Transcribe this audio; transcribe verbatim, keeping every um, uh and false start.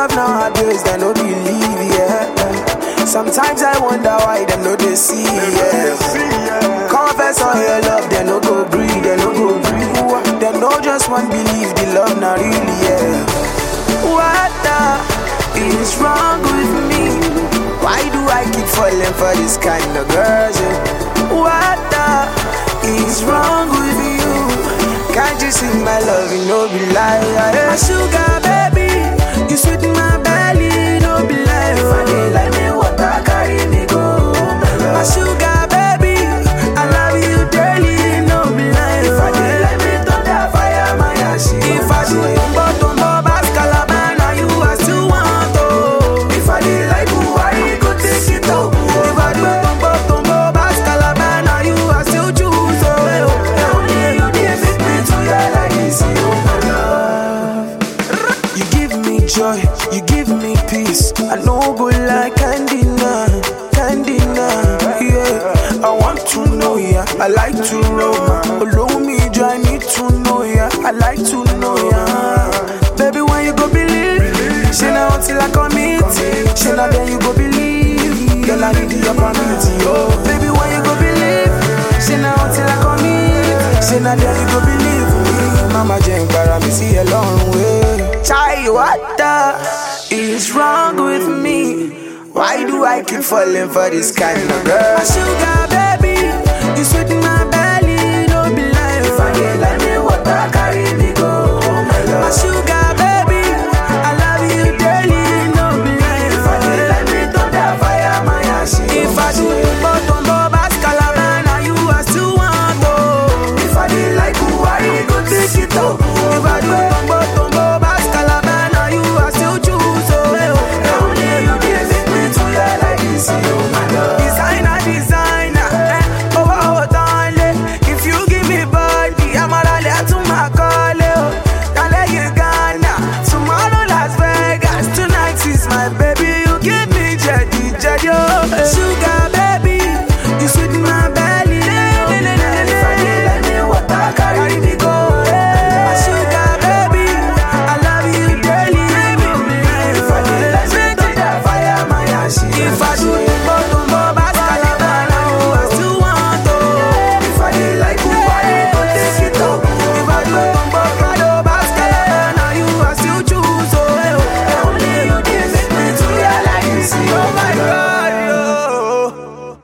love nowadays, they no believe, yeah. Sometimes I wonder why them no they see, yeah. Confess all your love, they no go breathe, they no go breathe. They no just want believe the love not really, yeah. What the is wrong with me? Why do I keep falling for this kind of girls, yeah? What the is wrong with you? Can't you see my love, you know be lie, yeah. My sugar baby, you sweet my belly, no be lie. If I did like me, what I carry me go. My sugar baby, I love you daily, no be lie. If I did like me, thunder fire my ass. If I do tumbo tumbo bass calabana, you I still want to. If I did like who I go take it out. If I do tumbo tumbo bass calabana, you I still choose. Oh, only you did make me to your like this, you my love. You give me joy, you give me peace. I know go like candy now, candy now, yeah. I want to know ya, I like to roll. Allow me, I need to know ya, I like to know ya. Baby, when you go believe, she now until I commit. She now then you go believe. Girl, I need your permit, oh. Baby, when you go believe, she now until I commit. She now then you go believe me. Mama Jane, para me see a long way. Chai, what the is wrong with me? Why do I keep falling for this kind of girl? My sugar baby.